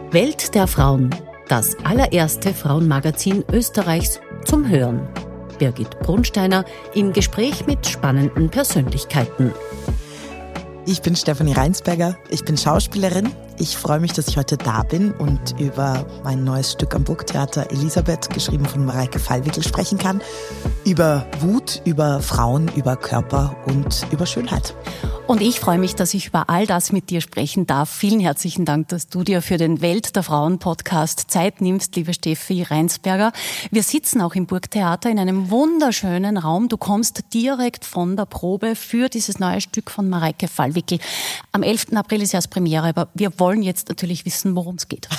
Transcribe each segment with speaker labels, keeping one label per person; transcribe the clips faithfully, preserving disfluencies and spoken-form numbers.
Speaker 1: Welt der Frauen, das allererste Frauenmagazin Österreichs zum Hören. Birgit Brunsteiner im Gespräch mit spannenden Persönlichkeiten.
Speaker 2: Ich bin Stefanie Reinsberger, ich bin Schauspielerin. Ich freue mich, dass ich heute da bin und über mein neues Stück am Burgtheater Elisabeth, geschrieben von Mareike Fallwickel, sprechen kann. Über Wut, über Frauen, über Körper und über Schönheit.
Speaker 1: Und ich freue mich, dass ich über all das mit dir sprechen darf. Vielen herzlichen Dank, dass du dir für den Welt der Frauen Podcast Zeit nimmst, liebe Steffi Reinsberger. Wir sitzen auch im Burgtheater in einem wunderschönen Raum. Du kommst direkt von der Probe für dieses neue Stück von Mareike Fallwickel. Am elften April ist ja das Premiere, aber wir wollen jetzt natürlich wissen, worum es geht.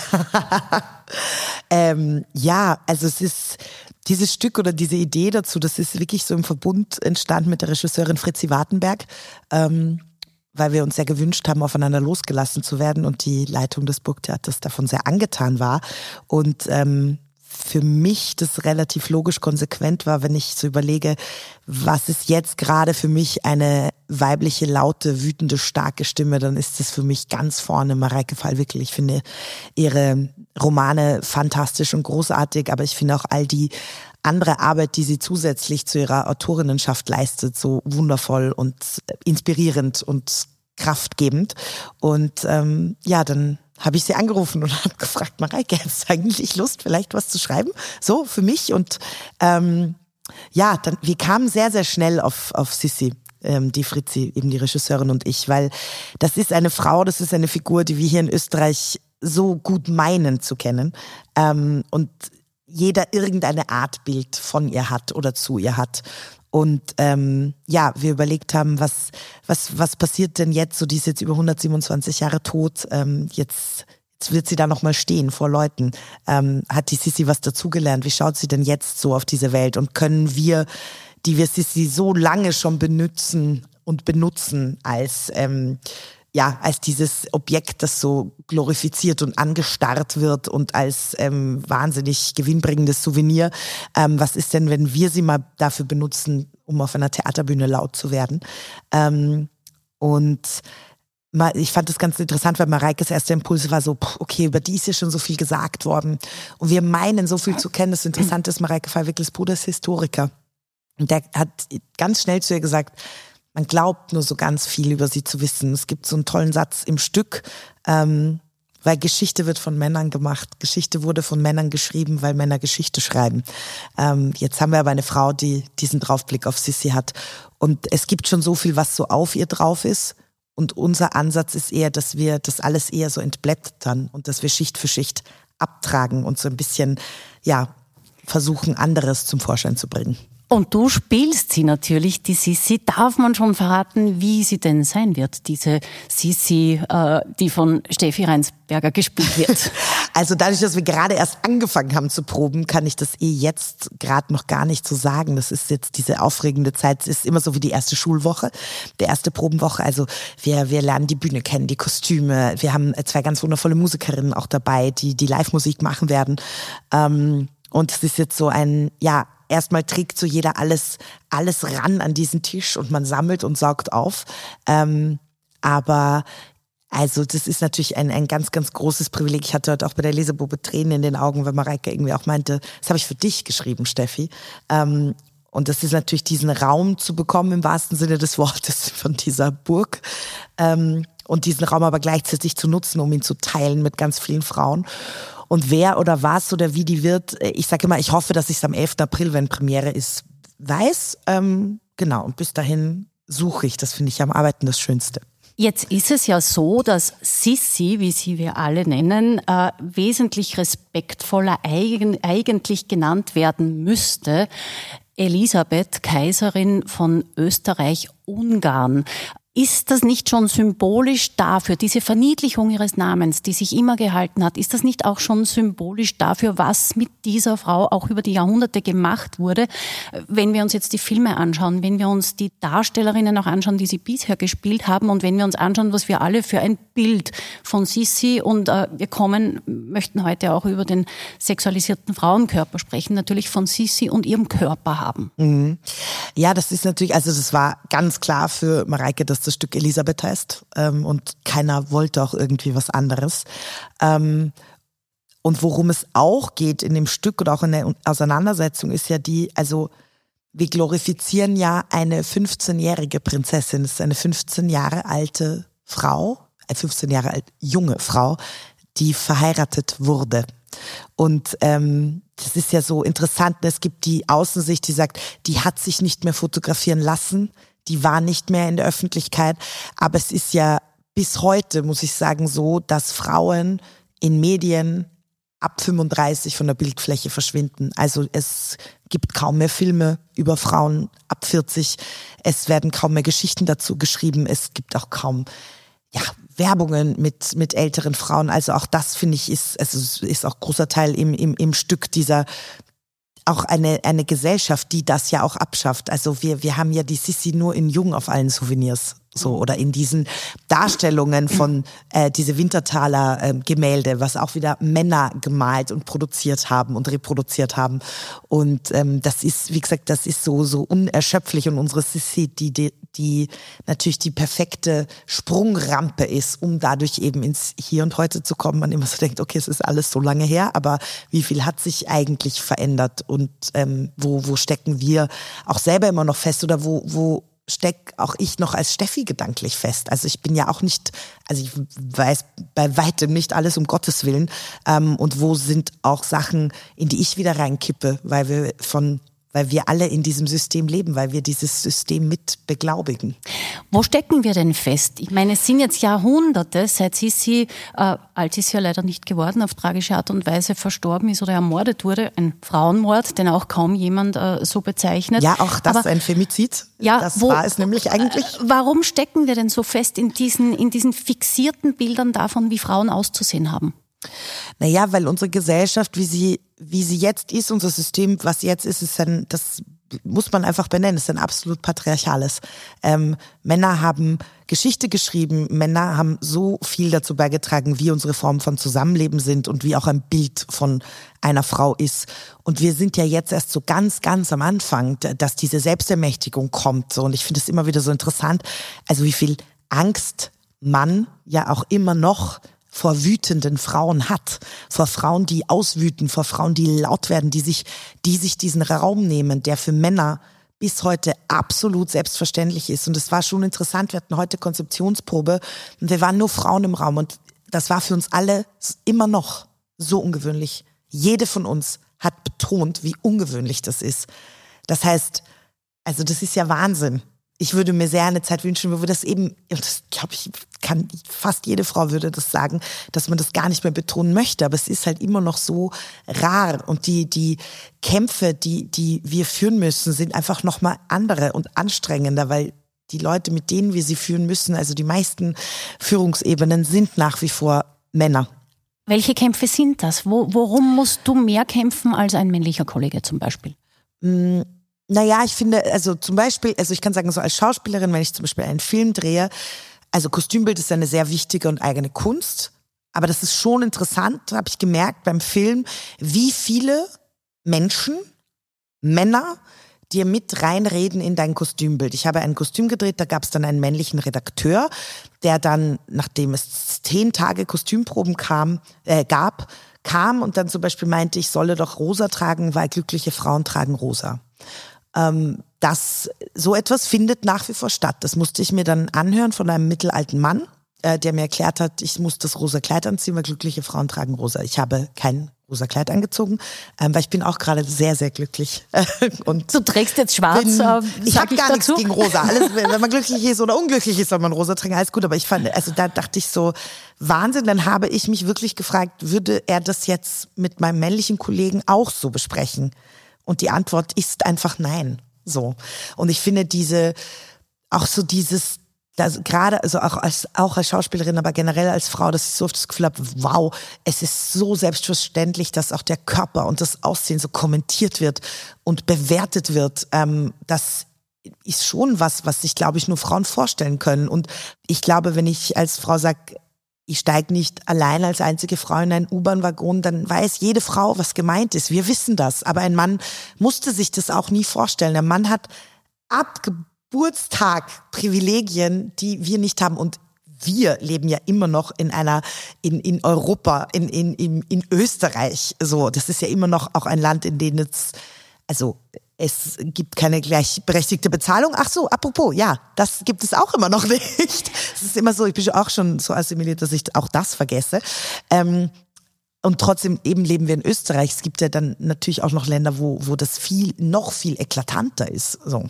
Speaker 2: ähm, ja, also es ist dieses Stück oder diese Idee dazu, das ist wirklich so im Verbund entstanden mit der Regisseurin Fritzi Wartenberg, ähm, weil wir uns sehr gewünscht haben, aufeinander losgelassen zu werden und die Leitung des Burgtheaters davon sehr angetan war. Und ähm, für mich das relativ logisch konsequent war, wenn ich so überlege, was ist jetzt gerade für mich eine weibliche, laute, wütende, starke Stimme, dann ist es für mich ganz vorne Mareike Fallwickel. Ich finde ihre Romane fantastisch und großartig, aber ich finde auch all die andere Arbeit, die sie zusätzlich zu ihrer Autorinnenschaft leistet, so wundervoll und inspirierend und kraftgebend. Und ähm, ja, dann habe ich sie angerufen und habe gefragt, Mareike, hast du eigentlich Lust, vielleicht was zu schreiben? So, für mich. Und ähm, ja, dann wir kamen sehr, sehr schnell auf, auf Sissi, ähm, die Fritzi, eben die Regisseurin und ich, weil das ist eine Frau, das ist eine Figur, die wir hier in Österreich so gut meinen zu kennen. Ähm, und jeder irgendeine Art Bild von ihr hat oder zu ihr hat. Und ähm, ja, wir überlegt haben, was was was passiert denn jetzt? So, die ist jetzt über hundertsiebenundzwanzig Jahre tot. Ähm, jetzt jetzt wird sie da noch mal stehen vor Leuten. Ähm, hat die Sissi was dazugelernt? Wie schaut sie denn jetzt so auf diese Welt? Und können wir, die wir Sissi so lange schon benutzen und benutzen als ähm, ja, als dieses Objekt, das so glorifiziert und angestarrt wird und als ähm, wahnsinnig gewinnbringendes Souvenir. Ähm, was ist denn, wenn wir sie mal dafür benutzen, um auf einer Theaterbühne laut zu werden? Ähm, und ich fand das ganz interessant, weil Mareikes erster Impuls war so, okay, über die ist ja schon so viel gesagt worden. Und wir meinen, so viel zu kennen. Das Interessante ist, Mareike Fallwickels Bruder ist Historiker. Und der hat ganz schnell zu ihr gesagt, man glaubt nur so ganz viel über sie zu wissen. Es gibt so einen tollen Satz im Stück, ähm, weil Geschichte wird von Männern gemacht. Geschichte wurde von Männern geschrieben, weil Männer Geschichte schreiben. Ähm, jetzt haben wir aber eine Frau, die diesen Draufblick auf Sissi hat. Und es gibt schon so viel, was so auf ihr drauf ist. Und unser Ansatz ist eher, dass wir das alles eher so entblättern und dass wir Schicht für Schicht abtragen und so ein bisschen, ja, versuchen, anderes zum Vorschein zu bringen.
Speaker 1: Und du spielst sie natürlich, die Sissi. Darf man schon verraten, wie sie denn sein wird, diese Sissi, äh, die von Steffi Reinsberger gespielt wird?
Speaker 2: Also dadurch, dass wir gerade erst angefangen haben zu proben, kann ich das eh jetzt gerade noch gar nicht so sagen. Das ist jetzt diese aufregende Zeit. Es ist immer so wie die erste Schulwoche, die erste Probenwoche. Also wir, wir lernen die Bühne kennen, die Kostüme. Wir haben zwei ganz wundervolle Musikerinnen auch dabei, die die Live-Musik machen werden. Ähm, und es ist jetzt so ein, ja, erstmal trägt so jeder alles, alles ran an diesen Tisch und man sammelt und saugt auf. Ähm, aber also das ist natürlich ein, ein ganz, ganz großes Privileg. Ich hatte heute auch bei der Leseprobe Tränen in den Augen, weil Mareike irgendwie auch meinte, das habe ich für dich geschrieben, Steffi. Ähm, und das ist natürlich, diesen Raum zu bekommen im wahrsten Sinne des Wortes von dieser Burg. Ähm, und diesen Raum aber gleichzeitig zu nutzen, um ihn zu teilen mit ganz vielen Frauen. Und wer oder was oder wie die wird, ich sage immer, ich hoffe, dass ich es am elften April, wenn Premiere ist, weiß. Ähm, genau, und bis dahin suche ich. Das finde ich am Arbeiten das Schönste.
Speaker 1: Jetzt ist es ja so, dass Sissi, wie sie wir alle nennen, äh, wesentlich respektvoller eigen, eigentlich genannt werden müsste. Elisabeth, Kaiserin von Österreich-Ungarn. Ist das nicht schon symbolisch dafür, diese Verniedlichung ihres Namens, die sich immer gehalten hat, ist das nicht auch schon symbolisch dafür, was mit dieser Frau auch über die Jahrhunderte gemacht wurde? Wenn wir uns jetzt die Filme anschauen, wenn wir uns die Darstellerinnen auch anschauen, die sie bisher gespielt haben und wenn wir uns anschauen, was wir alle für ein Bild von Sissi und äh, wir kommen, möchten heute auch über den sexualisierten Frauenkörper sprechen, natürlich von Sissi und ihrem Körper haben.
Speaker 2: Mhm. Ja, das ist natürlich, also das war ganz klar für Mareike, dass das Stück Elisabeth heißt ähm, und keiner wollte auch irgendwie was anderes. Ähm, Und worum es auch geht in dem Stück oder auch in der Auseinandersetzung ist ja die, also wir glorifizieren ja eine fünfzehnjährige Prinzessin, das ist eine fünfzehn Jahre alte Frau, eine fünfzehn Jahre alte junge Frau, die verheiratet wurde. Und ähm, das ist ja so interessant, es gibt die Außensicht, die sagt, die hat sich nicht mehr fotografieren lassen, die war nicht mehr in der Öffentlichkeit, aber es ist ja bis heute, muss ich sagen, so, dass Frauen in Medien ab fünfunddreißig von der Bildfläche verschwinden. Also es gibt kaum mehr Filme über Frauen ab vierzig. Es werden kaum mehr Geschichten dazu geschrieben. Es gibt auch kaum ja, Werbungen mit mit älteren Frauen. Also auch das, finde ich, ist also ist auch großer Teil im im im Stück dieser auch eine eine Gesellschaft, die das ja auch abschafft. Also wir wir haben ja die Sissi nur in Jung auf allen Souvenirs. So, oder in diesen Darstellungen von äh, diese Winterthaler äh, Gemälde, was auch wieder Männer gemalt und produziert haben und reproduziert haben. Und ähm, das ist, wie gesagt, das ist so so unerschöpflich. Und unsere Sissi, die, die die natürlich die perfekte Sprungrampe ist, um dadurch eben ins Hier und Heute zu kommen. Man immer so denkt, okay, es ist alles so lange her, aber wie viel hat sich eigentlich verändert? Und ähm, wo wo stecken wir auch selber immer noch fest oder wo wo steck auch ich noch als Steffi gedanklich fest. Also ich bin ja auch nicht, also ich weiß bei weitem nicht alles, um Gottes Willen. Ähm, und wo sind auch Sachen, in die ich wieder reinkippe, weil wir von, weil wir alle in diesem System leben, weil wir dieses System mit beglaubigen.
Speaker 1: Wo stecken wir denn fest? Ich meine, es sind jetzt Jahrhunderte, seit Sissi, äh, alt ist ja leider nicht geworden, auf tragische Art und Weise verstorben ist oder ermordet wurde. Ein Frauenmord, den auch kaum jemand äh, so bezeichnet.
Speaker 2: Ja, auch das
Speaker 1: Aber,
Speaker 2: ein Femizid.
Speaker 1: Ja,
Speaker 2: das
Speaker 1: wo,
Speaker 2: war es nämlich eigentlich.
Speaker 1: Äh, warum stecken wir denn so fest in diesen, in diesen fixierten Bildern davon, wie Frauen auszusehen haben?
Speaker 2: Naja, weil unsere Gesellschaft, wie sie, wie sie jetzt ist, unser System, was jetzt ist, ist ein, das muss man einfach benennen, ist ein absolut patriarchales. Ähm, Männer haben Geschichte geschrieben, Männer haben so viel dazu beigetragen, wie unsere Formen von Zusammenleben sind und wie auch ein Bild von einer Frau ist. Und wir sind ja jetzt erst so ganz, ganz am Anfang, dass diese Selbstermächtigung kommt. So. Und ich finde es immer wieder so interessant, also wie viel Angst man ja auch immer noch vor wütenden Frauen hat, vor Frauen, die auswüten, vor Frauen, die laut werden, die sich, die sich diesen Raum nehmen, der für Männer bis heute absolut selbstverständlich ist. Und es war schon interessant, wir hatten heute Konzeptionsprobe und wir waren nur Frauen im Raum und das war für uns alle immer noch so ungewöhnlich. Jede von uns hat betont, wie ungewöhnlich das ist. Das heißt, also das ist ja Wahnsinn. Ich würde mir sehr eine Zeit wünschen, wo wir das eben, das glaube ich, kann fast jede Frau würde das sagen, dass man das gar nicht mehr betonen möchte, aber es ist halt immer noch so rar und die die Kämpfe, die die wir führen müssen, sind einfach noch mal andere und anstrengender, weil die Leute, mit denen wir sie führen müssen, also die meisten Führungsebenen sind nach wie vor Männer.
Speaker 1: Welche Kämpfe sind das? Wo, worum musst du mehr kämpfen als ein männlicher Kollege zum Beispiel?
Speaker 2: Mm. Naja, ich finde, also zum Beispiel, also ich kann sagen, so als Schauspielerin, wenn ich zum Beispiel einen Film drehe, also Kostümbild ist eine sehr wichtige und eigene Kunst, aber das ist schon interessant, habe ich gemerkt beim Film, wie viele Menschen, Männer, dir mit reinreden in dein Kostümbild. Ich habe ein Kostüm gedreht, da gab es dann einen männlichen Redakteur, der dann, nachdem es zehn Tage Kostümproben kam, äh, gab, kam und dann zum Beispiel meinte, ich solle doch rosa tragen, weil glückliche Frauen tragen rosa. Ähm, das, so etwas findet nach wie vor statt. Das musste ich mir dann anhören von einem mittelalten Mann, äh, der mir erklärt hat, ich muss das rosa Kleid anziehen, weil glückliche Frauen tragen rosa. Ich habe kein rosa Kleid angezogen, ähm, weil ich bin auch gerade sehr, sehr glücklich. Und
Speaker 1: du trägst jetzt schwarz, bin,
Speaker 2: äh, ich habe gar
Speaker 1: dazu.
Speaker 2: nichts gegen rosa. Alles, wenn man glücklich ist oder unglücklich ist, soll man rosa tragen, alles gut. Aber ich fand, also da dachte ich so, Wahnsinn, dann habe ich mich wirklich gefragt, würde er das jetzt mit meinem männlichen Kollegen auch so besprechen? Und die Antwort ist einfach nein. So. Und ich finde diese, auch so dieses, das, gerade, also auch als, auch als Schauspielerin, aber generell als Frau, dass ich so oft das Gefühl habe, wow, es ist so selbstverständlich, dass auch der Körper und das Aussehen so kommentiert wird und bewertet wird. Ähm, das ist schon was, was sich, glaube ich, nur Frauen vorstellen können. Und ich glaube, wenn ich als Frau sage, ich steige nicht allein als einzige Frau in einen U-Bahn-Waggon, dann weiß jede Frau, was gemeint ist. Wir wissen das. Aber ein Mann musste sich das auch nie vorstellen. Der Mann hat ab Geburtstag Privilegien, die wir nicht haben. Und wir leben ja immer noch in einer, in, in Europa, in, in, in, in Österreich. So, das ist ja immer noch auch ein Land, in dem es, also, es gibt keine gleichberechtigte Bezahlung. Ach so, apropos, ja, das gibt es auch immer noch nicht. Es ist immer so, ich bin auch schon so assimiliert, dass ich auch das vergesse. Ähm, und trotzdem eben leben wir in Österreich. Es gibt ja dann natürlich auch noch Länder, wo, wo das viel, noch viel eklatanter ist. So.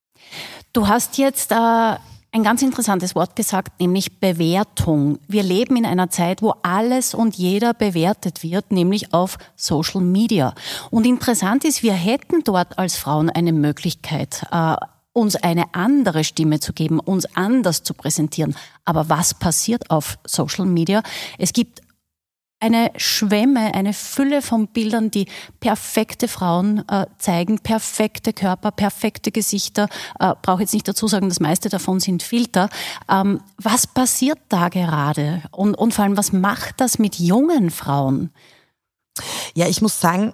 Speaker 1: Du hast jetzt äh, ein ganz interessantes Wort gesagt, nämlich Bewertung. Wir leben in einer Zeit, wo alles und jeder bewertet wird, nämlich auf Social Media. Und interessant ist, wir hätten dort als Frauen eine Möglichkeit, äh, uns eine andere Stimme zu geben, uns anders zu präsentieren. Aber was passiert auf Social Media? Es gibt eine Schwemme, eine Fülle von Bildern, die perfekte Frauen äh, zeigen, perfekte Körper, perfekte Gesichter. Äh, brauche jetzt nicht dazu sagen, das meiste davon sind Filter. Ähm, was passiert da gerade? Und, und vor allem, was macht das mit jungen Frauen?
Speaker 2: Ja, ich muss sagen,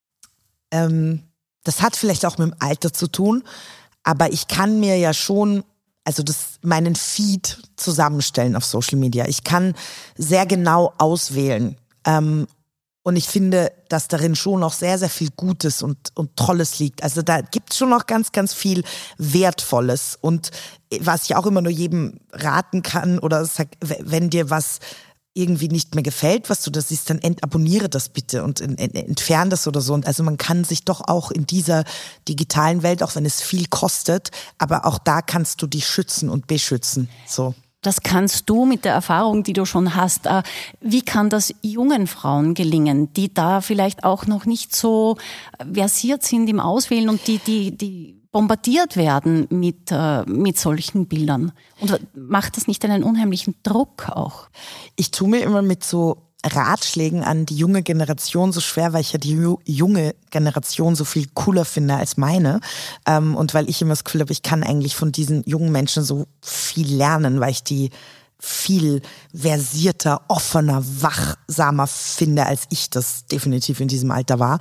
Speaker 2: ähm, das hat vielleicht auch mit dem Alter zu tun, aber ich kann mir ja schon also das, meinen Feed zusammenstellen auf Social Media. Ich kann sehr genau auswählen. Ähm, und ich finde, dass darin schon noch sehr, sehr viel Gutes und, und Tolles liegt. Also da gibt es schon noch ganz, ganz viel Wertvolles. Und was ich auch immer nur jedem raten kann, oder sag, wenn dir was irgendwie nicht mehr gefällt, was du da siehst, dann entabonniere das bitte und entferne das oder so. Und also man kann sich doch auch in dieser digitalen Welt, auch wenn es viel kostet, aber auch da kannst du dich schützen und beschützen. So.
Speaker 1: Das kannst du mit der Erfahrung, die du schon hast. Wie kann das jungen Frauen gelingen, die da vielleicht auch noch nicht so versiert sind im Auswählen und die, die, die bombardiert werden mit, mit solchen Bildern? Und macht das nicht einen unheimlichen Druck auch?
Speaker 2: Ich tue mir immer mit so Ratschlägen an die junge Generation so schwer, weil ich ja die junge Generation so viel cooler finde als meine. Und weil ich immer das Gefühl habe, ich kann eigentlich von diesen jungen Menschen so viel lernen, weil ich die viel versierter, offener, wachsamer finde, als ich das definitiv in diesem Alter war.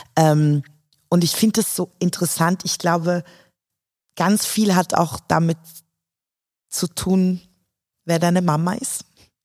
Speaker 2: Und ich finde es so interessant. Ich glaube, ganz viel hat auch damit zu tun, wer deine Mama ist.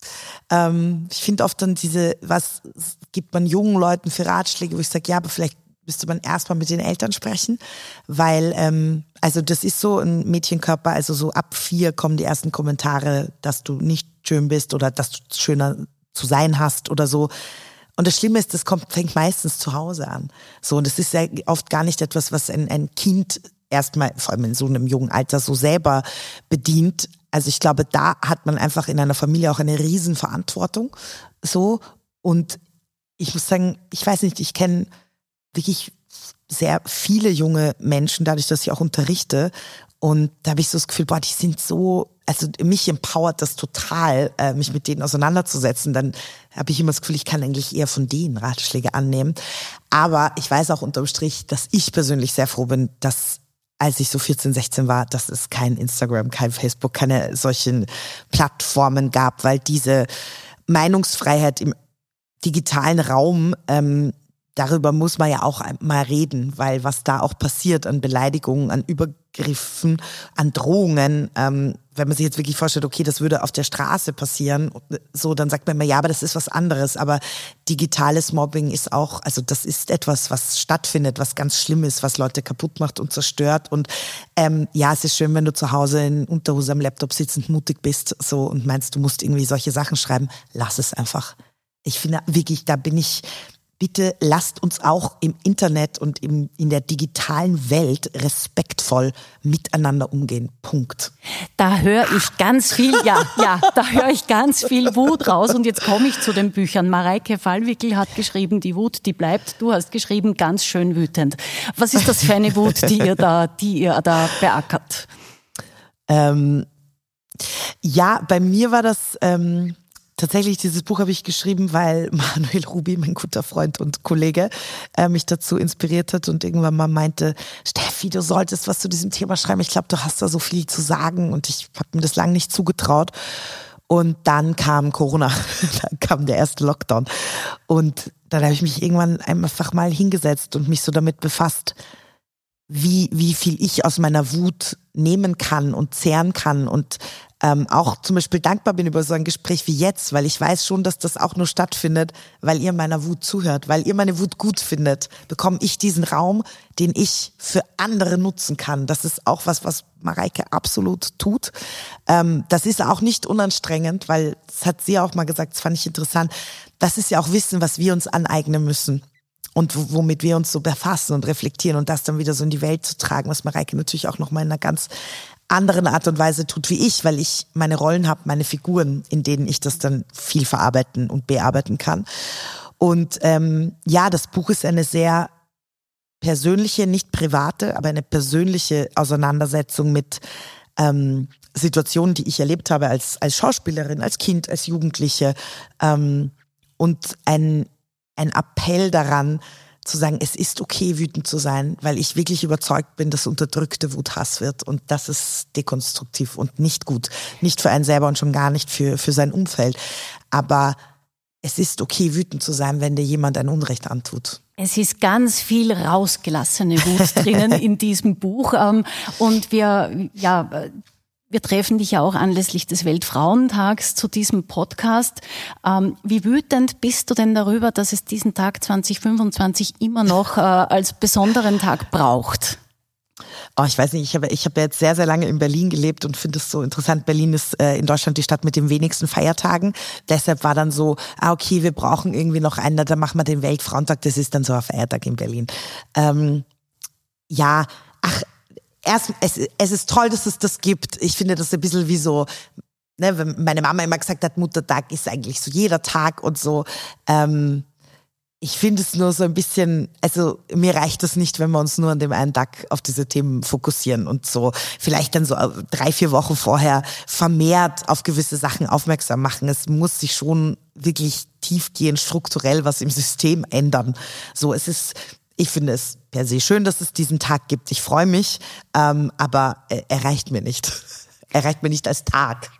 Speaker 2: Ähm, ich finde oft dann diese, was gibt man jungen Leuten für Ratschläge, wo ich sage, ja, aber vielleicht müsste man erstmal mit den Eltern sprechen, weil, ähm, also das ist so ein Mädchenkörper, also so ab vier kommen die ersten Kommentare, dass du nicht schön bist oder dass du schöner zu sein hast oder so. Und das Schlimme ist, das kommt, fängt meistens zu Hause an. So, und das ist ja oft gar nicht etwas, was ein, ein Kind erstmal, vor allem in so einem jungen Alter, so selber bedient. Also ich glaube, da hat man einfach in einer Familie auch eine Riesenverantwortung. So. Und ich muss sagen, ich weiß nicht, ich kenne wirklich sehr viele junge Menschen, dadurch, dass ich auch unterrichte. Und da habe ich so das Gefühl, boah, die sind so, also mich empowert das total, äh, mich mit denen auseinanderzusetzen. Dann habe ich immer das Gefühl, ich kann eigentlich eher von denen Ratschläge annehmen. Aber ich weiß auch unterm Strich, dass ich persönlich sehr froh bin, dass als ich so vierzehn, sechzehn war, dass es kein Instagram, kein Facebook, keine solchen Plattformen gab, weil diese Meinungsfreiheit im digitalen Raum, ähm, darüber muss man ja auch mal reden, weil was da auch passiert an Beleidigungen, an Übergriffen, an Drohungen, ähm, wenn man sich jetzt wirklich vorstellt, okay, das würde auf der Straße passieren, so, dann sagt man immer, ja, aber das ist was anderes, aber digitales Mobbing ist auch, also das ist etwas, was stattfindet, was ganz schlimm ist, was Leute kaputt macht und zerstört und ähm, ja, es ist schön, wenn du zu Hause in Unterhose am Laptop sitzt und mutig bist, so, und meinst, du musst irgendwie solche Sachen schreiben, lass es einfach. Ich finde wirklich, da bin ich, bitte lasst uns auch im Internet und im, in der digitalen Welt respektvoll miteinander umgehen. Punkt.
Speaker 1: Da höre ich ganz viel, ja, ja, da höre ich ganz viel Wut raus. Und jetzt komme ich zu den Büchern. Mareike Fallwickel hat geschrieben, die Wut, die bleibt. Du hast geschrieben, ganz schön wütend. Was ist das für eine Wut, die ihr da, die ihr da beackert?
Speaker 2: Ähm, ja, bei mir war das... Ähm Tatsächlich, dieses Buch habe ich geschrieben, weil Manuel Rubi, mein guter Freund und Kollege, äh, mich dazu inspiriert hat und irgendwann mal meinte, Steffi, du solltest was zu diesem Thema schreiben. Ich glaube, du hast da so viel zu sagen und ich habe mir das lange nicht zugetraut. Und dann kam Corona, dann kam der erste Lockdown. Und dann habe ich mich irgendwann einfach mal hingesetzt und mich so damit befasst, wie, wie viel ich aus meiner Wut nehmen kann und zehren kann und ähm, auch zum Beispiel dankbar bin über so ein Gespräch wie jetzt, weil ich weiß schon, dass das auch nur stattfindet, weil ihr meiner Wut zuhört, weil ihr meine Wut gut findet, bekomme ich diesen Raum, den ich für andere nutzen kann. Das ist auch was, was Mareike absolut tut. Ähm, das ist auch nicht unanstrengend, weil, das hat sie auch mal gesagt, das fand ich interessant, das ist ja auch Wissen, was wir uns aneignen müssen. Und womit wir uns so befassen und reflektieren und das dann wieder so in die Welt zu tragen, was Mareike natürlich auch nochmal in einer ganz anderen Art und Weise tut wie ich, weil ich meine Rollen habe, meine Figuren, in denen ich das dann viel verarbeiten und bearbeiten kann. Und ähm, ja, das Buch ist eine sehr persönliche, nicht private, aber eine persönliche Auseinandersetzung mit ähm, Situationen, die ich erlebt habe als als Schauspielerin, als Kind, als Jugendliche ähm, und ein ein Appell daran, zu sagen, es ist okay, wütend zu sein, weil ich wirklich überzeugt bin, dass unterdrückte Wut Hass wird und das ist dekonstruktiv und nicht gut. Nicht für einen selber und schon gar nicht für, für sein Umfeld. Aber es ist okay, wütend zu sein, wenn dir jemand ein Unrecht antut.
Speaker 1: Es ist ganz viel rausgelassene Wut drinnen in diesem Buch und wir, ja, wir treffen dich ja auch anlässlich des Weltfrauentags zu diesem Podcast. Ähm, wie wütend bist du denn darüber, dass es diesen Tag zwanzig fünfundzwanzig immer noch äh, als besonderen Tag braucht?
Speaker 2: Oh, ich weiß nicht, ich habe ich habe jetzt sehr, sehr lange in Berlin gelebt und finde es so interessant. Berlin ist äh, in Deutschland die Stadt mit den wenigsten Feiertagen. Deshalb war dann so, ah okay, wir brauchen irgendwie noch einen, dann machen wir den Weltfrauentag. Das ist dann so ein Feiertag in Berlin. Ähm, ja, ach, Erst, es, es ist toll, dass es das gibt. Ich finde das ein bisschen wie so, ne, wenn meine Mama immer gesagt hat, Muttertag ist eigentlich so jeder Tag und so. Ähm, ich finde es nur so ein bisschen, also mir reicht das nicht, wenn wir uns nur an dem einen Tag auf diese Themen fokussieren und so vielleicht dann so drei, vier Wochen vorher vermehrt auf gewisse Sachen aufmerksam machen. Es muss sich schon wirklich tiefgehend strukturell was im System ändern. So, es ist, ich finde es per se schön, dass es diesen Tag gibt. Ich freue mich, ähm, aber er, er reicht mir nicht. Er reicht mir nicht als Tag.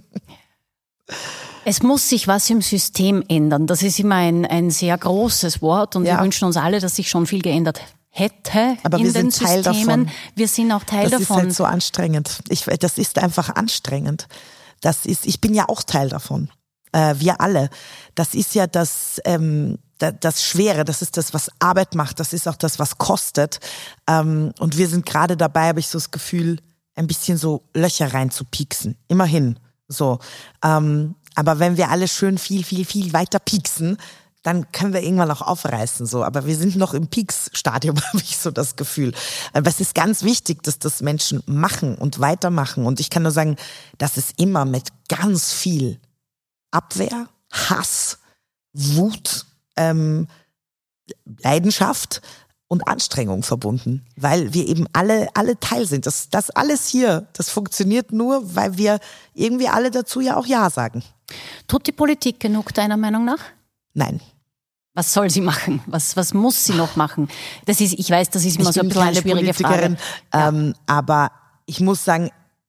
Speaker 1: Es muss sich was im System ändern. Das ist immer ein, ein sehr großes Wort und ja. Wir wünschen uns alle, dass sich schon viel geändert hätte
Speaker 2: aber
Speaker 1: in
Speaker 2: wir
Speaker 1: den
Speaker 2: sind Teil
Speaker 1: Systemen.
Speaker 2: Davon.
Speaker 1: Wir sind auch Teil
Speaker 2: das
Speaker 1: davon.
Speaker 2: Das ist halt so anstrengend. Ich, das ist einfach anstrengend. Das ist, ich bin ja auch Teil davon. Äh, wir alle. Das ist ja das, ähm, das Schwere, das ist das, was Arbeit macht, das ist auch das, was kostet. Ähm, und wir sind gerade dabei, habe ich so das Gefühl, ein bisschen so Löcher reinzupieksen. Immerhin. So. Ähm, aber wenn wir alle schön viel, viel, viel weiter pieksen, dann können wir irgendwann auch aufreißen. So. Aber wir sind noch im Peaks-Stadium, habe ich so das Gefühl. Aber es ist ganz wichtig, dass das Menschen machen und weitermachen. Und ich kann nur sagen, dass es immer mit ganz viel Abwehr, Hass, Wut, ähm, Leidenschaft und Anstrengung verbunden, weil wir eben alle alle Teil sind. Das, das alles hier, das funktioniert nur, weil wir irgendwie alle dazu ja auch Ja sagen.
Speaker 1: Tut die Politik genug deiner Meinung nach?
Speaker 2: Nein.
Speaker 1: Was soll sie machen? Was, was muss sie noch machen? Das ist, ich weiß, das ist immer
Speaker 2: ich
Speaker 1: so ein bisschen eine schwierige Frage.
Speaker 2: Ähm, ja. Aber ich muss sagen,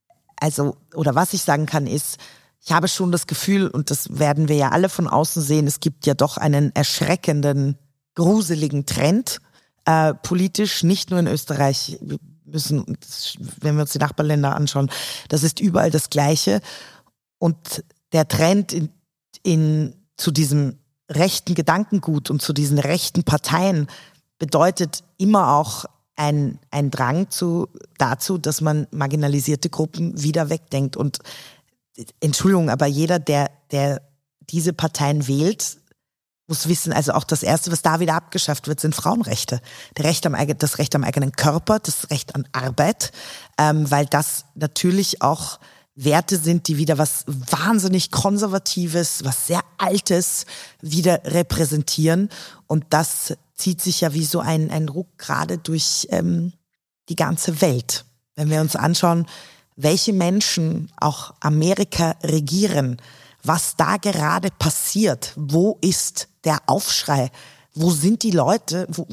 Speaker 2: also, oder was ich sagen kann ist, ich habe schon das Gefühl, und das werden wir ja alle von außen sehen, es gibt ja doch einen erschreckenden, gruseligen Trend, äh, politisch, nicht nur in Österreich. Wir müssen, wenn wir uns die Nachbarländer anschauen, das ist überall das Gleiche. Und der Trend in, in, zu diesem rechten Gedankengut und zu diesen rechten Parteien bedeutet immer auch ein, ein Drang zu, dazu, dass man marginalisierte Gruppen wieder wegdenkt. Und Entschuldigung, aber jeder, der, der diese Parteien wählt, muss wissen, also auch das Erste, was da wieder abgeschafft wird, sind Frauenrechte. Der Recht am, das Recht am eigenen Körper, das Recht an Arbeit, ähm, weil das natürlich auch Werte sind, die wieder was wahnsinnig Konservatives, was sehr Altes wieder repräsentieren. Und das zieht sich ja wie so ein, ein Ruck gerade durch ähm, die ganze Welt. Wenn wir uns anschauen, welche Menschen auch Amerika regieren, was da gerade passiert, wo ist der Aufschrei, wo sind die Leute, wo,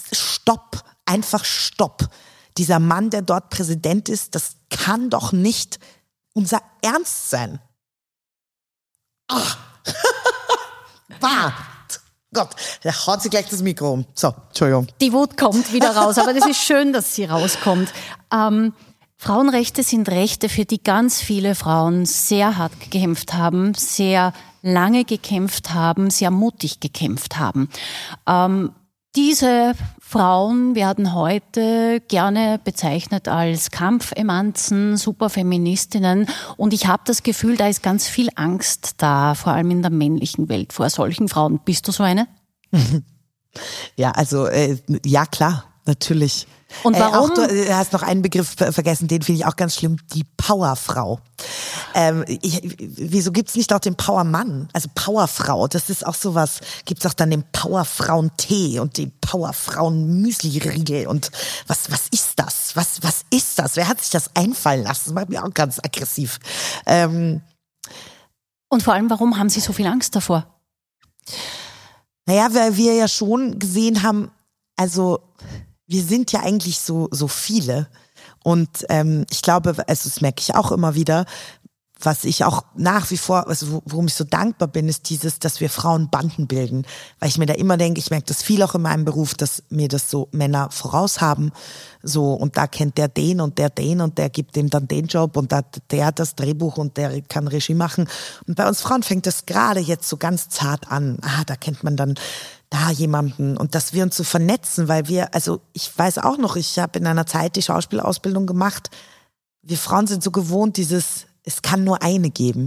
Speaker 2: stopp, einfach stopp. Dieser Mann, der dort Präsident ist, das kann doch nicht unser Ernst sein. Ach. Bah. Gott, da haut sie gleich das Mikro um. So, Entschuldigung.
Speaker 1: Die Wut kommt wieder raus, aber das ist schön, dass sie rauskommt. Ähm, Frauenrechte sind Rechte, für die ganz viele Frauen sehr hart gekämpft haben, sehr lange gekämpft haben, sehr mutig gekämpft haben. Ähm, diese Frauen werden heute gerne bezeichnet als Kampfemanzen, Superfeministinnen, und ich habe das Gefühl, da ist ganz viel Angst da, vor allem in der männlichen Welt, vor solchen Frauen. Bist du so eine?
Speaker 2: Ja, also äh, ja klar, natürlich.
Speaker 1: Und warum?
Speaker 2: Äh, auch, du hast noch einen Begriff vergessen, den finde ich auch ganz schlimm, die Powerfrau. Ähm, ich, wieso gibt's nicht auch den Powermann? Also Powerfrau, das ist auch sowas. Gibt's auch dann den Powerfrauen-Tee und den Powerfrauen-Müsli-Riegel und was was ist das? Was was ist das? Wer hat sich das einfallen lassen? Das macht mich auch ganz aggressiv. Ähm,
Speaker 1: und vor allem, warum haben Sie so viel Angst davor?
Speaker 2: Naja, weil wir ja schon gesehen haben, also wir sind ja eigentlich so so viele und ähm, ich glaube, also das merke ich auch immer wieder, was ich auch nach wie vor, also worum ich so dankbar bin, ist dieses, dass wir Frauen Banden bilden, weil ich mir da immer denke, ich merke das viel auch in meinem Beruf, dass mir das so Männer voraus haben, so, und da kennt der den und der den und der gibt dem dann den Job und da, der hat das Drehbuch und der kann Regie machen, und bei uns Frauen fängt das gerade jetzt so ganz zart an, ah, da kennt man dann da jemanden, und dass wir uns so vernetzen, weil wir, also ich weiß auch noch, ich habe in einer Zeit die Schauspielausbildung gemacht, wir Frauen sind so gewohnt, dieses, es kann nur eine geben.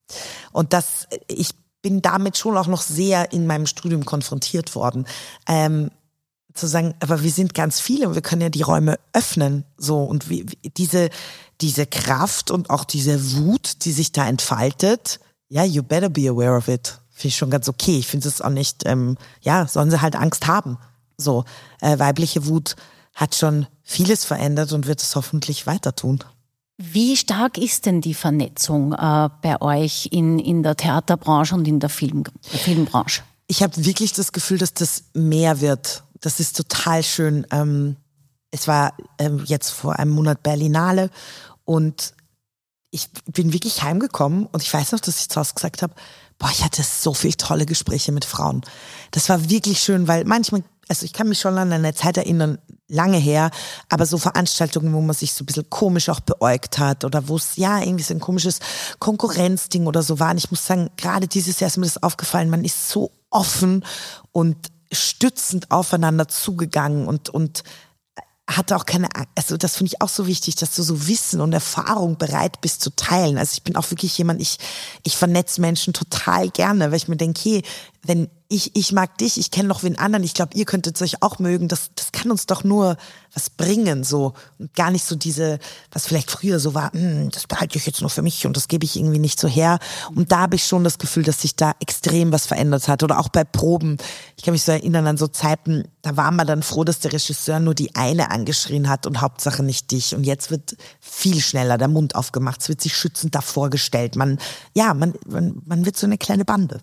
Speaker 2: Und das, ich bin damit schon auch noch sehr in meinem Studium konfrontiert worden. Ähm, zu sagen, aber wir sind ganz viele und wir können ja die Räume öffnen. So, und wie, wie, diese, diese Kraft und auch diese Wut, die sich da entfaltet, ja, you better be aware of it. Finde ich schon ganz okay. Ich finde es auch nicht, ähm, ja, sollen sie halt Angst haben. So, äh, weibliche Wut hat schon vieles verändert und wird es hoffentlich weiter tun.
Speaker 1: Wie stark ist denn die Vernetzung äh, bei euch in, in der Theaterbranche und in der Film, Filmbranche?
Speaker 2: Ich habe wirklich das Gefühl, dass das mehr wird. Das ist total schön. Ähm, es war ähm, jetzt vor einem Monat Berlinale und ich bin wirklich heimgekommen und ich weiß noch, dass ich zu Hause gesagt habe, boah, ich hatte so viele tolle Gespräche mit Frauen. Das war wirklich schön, weil manchmal, also ich kann mich schon an eine Zeit erinnern, lange her, aber so Veranstaltungen, wo man sich so ein bisschen komisch auch beäugt hat oder wo es ja irgendwie so ein komisches Konkurrenzding oder so war. Und ich muss sagen, gerade dieses Jahr ist mir das aufgefallen, man ist so offen und stützend aufeinander zugegangen und und hatte auch keine, also das finde ich auch so wichtig, dass du so Wissen und Erfahrung bereit bist zu teilen. Also ich bin auch wirklich jemand, ich ich vernetze Menschen total gerne, weil ich mir denke, hey, wenn ich ich mag dich, ich kenne noch wen anderen, ich glaube, ihr könntet euch auch mögen, das das kann uns doch nur was bringen, so, und gar nicht so diese, was vielleicht früher so war, hm, das behalte ich jetzt nur für mich und das gebe ich irgendwie nicht so her. Und da habe ich schon das Gefühl, dass sich da extrem was verändert hat. Oder auch bei Proben, ich kann mich so erinnern an so Zeiten, da war man dann froh, dass der Regisseur nur die eine angeschrien hat und Hauptsache nicht dich. Und jetzt wird viel schneller der Mund aufgemacht, es wird sich schützend davor gestellt. Man, ja, man, man, man wird so eine kleine Bande.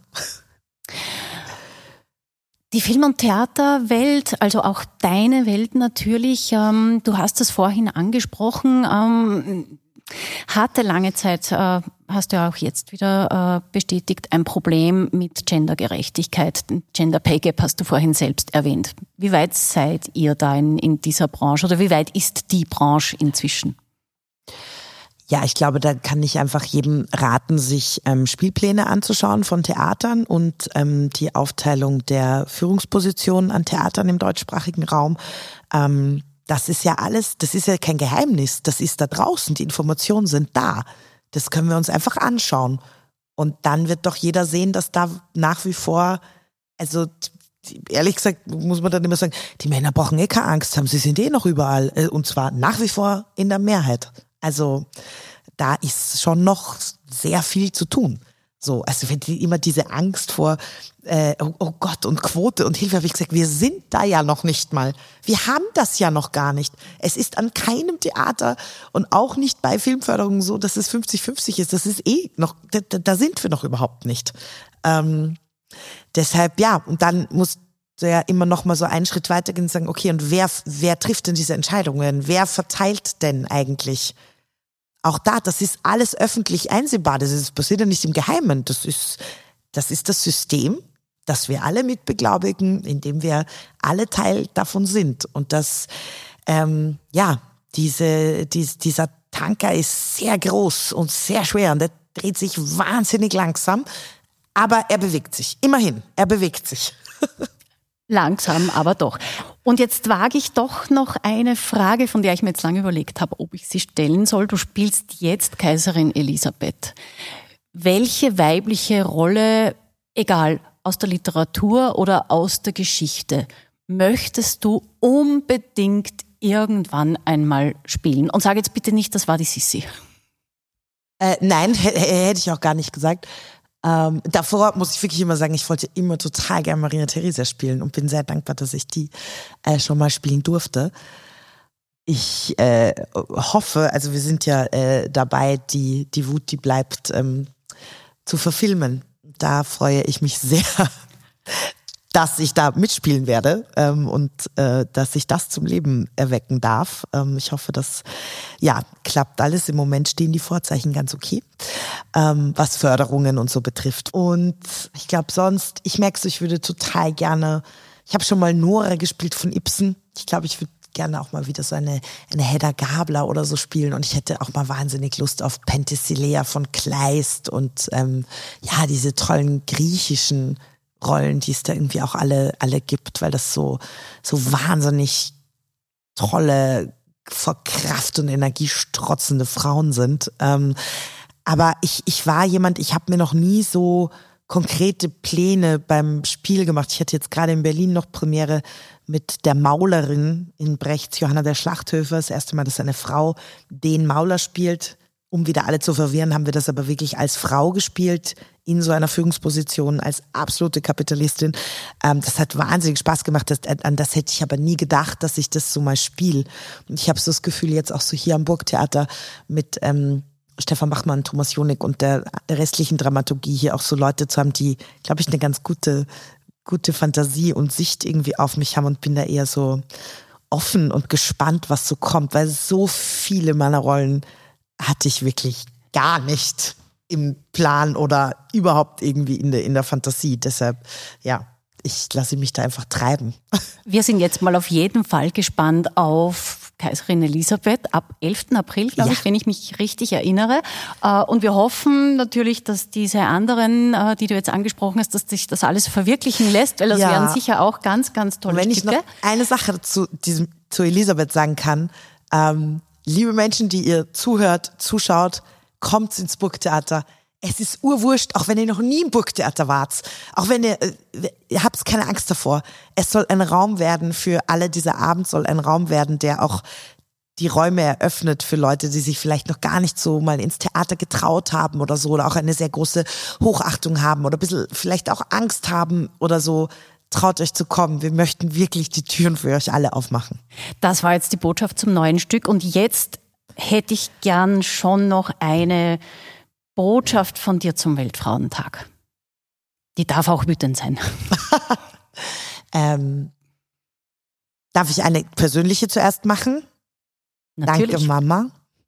Speaker 1: Die Film- und Theaterwelt, also auch deine Welt natürlich, ähm, du hast es vorhin angesprochen, ähm, hatte lange Zeit, äh, hast du ja auch jetzt wieder äh, bestätigt, ein Problem mit Gendergerechtigkeit. Den Gender Pay Gap hast du vorhin selbst erwähnt. Wie weit seid ihr da in, in dieser Branche oder wie weit ist die Branche inzwischen?
Speaker 2: Ja, ich glaube, da kann ich einfach jedem raten, sich ähm, Spielpläne anzuschauen von Theatern und ähm, die Aufteilung der Führungspositionen an Theatern im deutschsprachigen Raum. Ähm, das ist ja alles, das ist ja kein Geheimnis, das ist da draußen, die Informationen sind da. Das können wir uns einfach anschauen. Und dann wird doch jeder sehen, dass da nach wie vor, also ehrlich gesagt muss man dann immer sagen, die Männer brauchen eh keine Angst haben, sie sind eh noch überall. Und zwar nach wie vor in der Mehrheit. Also da ist schon noch sehr viel zu tun. So, also wenn die immer diese Angst vor, äh, oh, oh Gott, und Quote und Hilfe, habe ich gesagt, wir sind da ja noch nicht mal. Wir haben das ja noch gar nicht. Es ist an keinem Theater und auch nicht bei Filmförderung so, dass es fünfzig fünfzig ist. Das ist eh noch, da, da sind wir noch überhaupt nicht. Ähm, deshalb, ja, und dann muss ja immer noch mal so einen Schritt weitergehen und sagen, okay, und wer, wer trifft denn diese Entscheidungen? Wer verteilt denn eigentlich? Auch da, das ist alles öffentlich einsehbar. Das ist, passiert ja nicht im Geheimen. Das ist, das ist das System, das wir alle mitbeglaubigen, in dem wir alle Teil davon sind. Und das, ähm, ja, diese, dies, dieser Tanker ist sehr groß und sehr schwer und der dreht sich wahnsinnig langsam, aber er bewegt sich. Immerhin, er bewegt sich.
Speaker 1: Langsam, aber doch. Und jetzt wage ich doch noch eine Frage, von der ich mir jetzt lange überlegt habe, ob ich sie stellen soll. Du spielst jetzt Kaiserin Elisabeth. Welche weibliche Rolle, egal, aus der Literatur oder aus der Geschichte, möchtest du unbedingt irgendwann einmal spielen? Und sage jetzt bitte nicht, das war die Sissi.
Speaker 2: Äh, nein, h- hätte ich auch gar nicht gesagt. Ähm, davor muss ich wirklich immer sagen, ich wollte immer total gerne Maria Theresia spielen und bin sehr dankbar, dass ich die äh, schon mal spielen durfte. Ich äh, hoffe, also wir sind ja äh, dabei, die, die Wut, die bleibt, ähm, zu verfilmen. Da freue ich mich sehr, dass ich da mitspielen werde ähm, und äh, dass ich das zum Leben erwecken darf. Ähm, ich hoffe, dass ja klappt alles. Im Moment stehen die Vorzeichen ganz okay, ähm, was Förderungen und so betrifft. Und ich glaube sonst, ich merke so, ich würde total gerne, ich habe schon mal Nora gespielt von Ibsen. Ich glaube, ich würde gerne auch mal wieder so eine, eine Hedda Gabler oder so spielen und ich hätte auch mal wahnsinnig Lust auf Penthesilea von Kleist und ähm, ja, diese tollen griechischen Rollen, die es da irgendwie auch alle, alle gibt, weil das so, so wahnsinnig tolle, vor Kraft und Energie strotzende Frauen sind. Ähm, aber ich, ich war jemand, ich habe mir noch nie so konkrete Pläne beim Spiel gemacht. Ich hatte jetzt gerade in Berlin noch Premiere mit der Maulerin in Brechts Johanna der Schlachthöfer. Das erste Mal, dass eine Frau den Mauler spielt. Um wieder alle zu verwirren, haben wir das aber wirklich als Frau gespielt, in so einer Führungsposition, als absolute Kapitalistin. Ähm, das hat wahnsinnig Spaß gemacht. Das, an das hätte ich aber nie gedacht, dass ich das so mal spiele. Und ich habe so das Gefühl, jetzt auch so hier am Burgtheater mit ähm, Stefan Bachmann, Thomas Jonig und der, der restlichen Dramaturgie hier auch so Leute zu haben, die, glaube ich, eine ganz gute, gute Fantasie und Sicht irgendwie auf mich haben und bin da eher so offen und gespannt, was so kommt, weil so viele meiner Rollen hatte ich wirklich gar nicht im Plan oder überhaupt irgendwie in der, in der Fantasie. Deshalb, ja, ich lasse mich da einfach treiben.
Speaker 1: Wir sind jetzt mal auf jeden Fall gespannt auf Kaiserin Elisabeth ab elften April, glaube
Speaker 2: Ja.
Speaker 1: ich, wenn ich mich richtig erinnere. Und wir hoffen natürlich, dass diese anderen, die du jetzt angesprochen hast, dass sich das alles verwirklichen lässt, weil das
Speaker 2: Ja.
Speaker 1: wären sicher auch ganz, ganz tolle
Speaker 2: Und wenn
Speaker 1: Stücke.
Speaker 2: ich noch eine Sache zu, diesem, zu Elisabeth sagen kann, ähm, liebe Menschen, die ihr zuhört, zuschaut, kommt ins Burgtheater. Es ist urwurscht, auch wenn ihr noch nie im Burgtheater wart. Auch wenn ihr, äh, ihr habt keine Angst davor. Es soll ein Raum werden für alle. Dieser Abend soll ein Raum werden, der auch die Räume eröffnet für Leute, die sich vielleicht noch gar nicht so mal ins Theater getraut haben oder so, oder auch eine sehr große Hochachtung haben oder ein bisschen vielleicht auch Angst haben oder so. Traut euch zu kommen. Wir möchten wirklich die Türen für euch alle aufmachen.
Speaker 1: Das war jetzt die Botschaft zum neuen Stück. Und jetzt hätte ich gern schon noch eine Botschaft von dir zum Weltfrauentag. Die darf auch wütend sein.
Speaker 2: ähm, darf ich eine persönliche zuerst machen?
Speaker 1: Natürlich.
Speaker 2: Danke, Mama.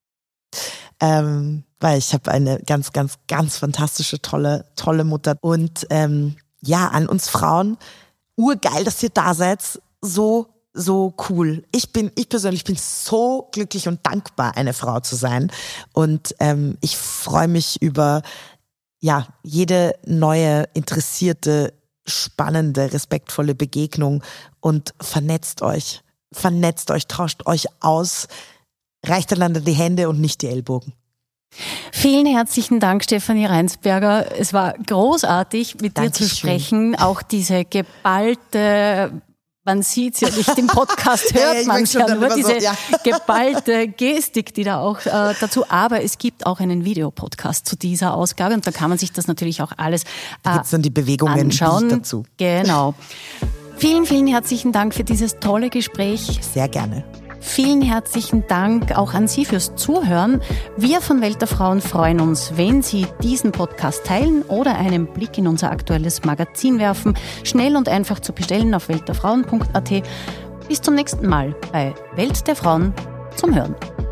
Speaker 2: Ähm, weil ich habe eine ganz, ganz, ganz fantastische, tolle, tolle Mutter. Und ähm, ja, an uns Frauen, urgeil, dass ihr da seid. So, so cool. Ich bin, ich persönlich bin so glücklich und dankbar, eine Frau zu sein. Und ähm, ich freue mich über ja jede neue, interessierte, spannende, respektvolle Begegnung. Und vernetzt euch. Vernetzt euch, tauscht euch aus. Reicht einander die Hände und nicht die Ellbogen.
Speaker 1: Vielen herzlichen Dank, Stefanie Reinsberger. Es war großartig, mit
Speaker 2: Dankeschön.
Speaker 1: dir zu sprechen. Auch diese geballte, man sieht es ja nicht im Podcast,
Speaker 2: Ja,
Speaker 1: hört
Speaker 2: ja, ich
Speaker 1: man
Speaker 2: merk
Speaker 1: es
Speaker 2: schon
Speaker 1: ja
Speaker 2: dann
Speaker 1: nur,
Speaker 2: immer so,
Speaker 1: diese
Speaker 2: ja.
Speaker 1: geballte Gestik, die da auch äh, dazu, aber es gibt auch einen Videopodcast zu dieser Ausgabe und da kann man sich das natürlich auch alles
Speaker 2: Da
Speaker 1: äh,
Speaker 2: gibt's dann die Bewegungen
Speaker 1: anschauen.
Speaker 2: dazu.
Speaker 1: Genau. Vielen, vielen herzlichen Dank für dieses tolle Gespräch.
Speaker 2: Sehr gerne.
Speaker 1: Vielen herzlichen Dank auch an Sie fürs Zuhören. Wir von Welt der Frauen freuen uns, wenn Sie diesen Podcast teilen oder einen Blick in unser aktuelles Magazin werfen. Schnell und einfach zu bestellen auf welt der frauen punkt a t. Bis zum nächsten Mal bei Welt der Frauen zum Hören.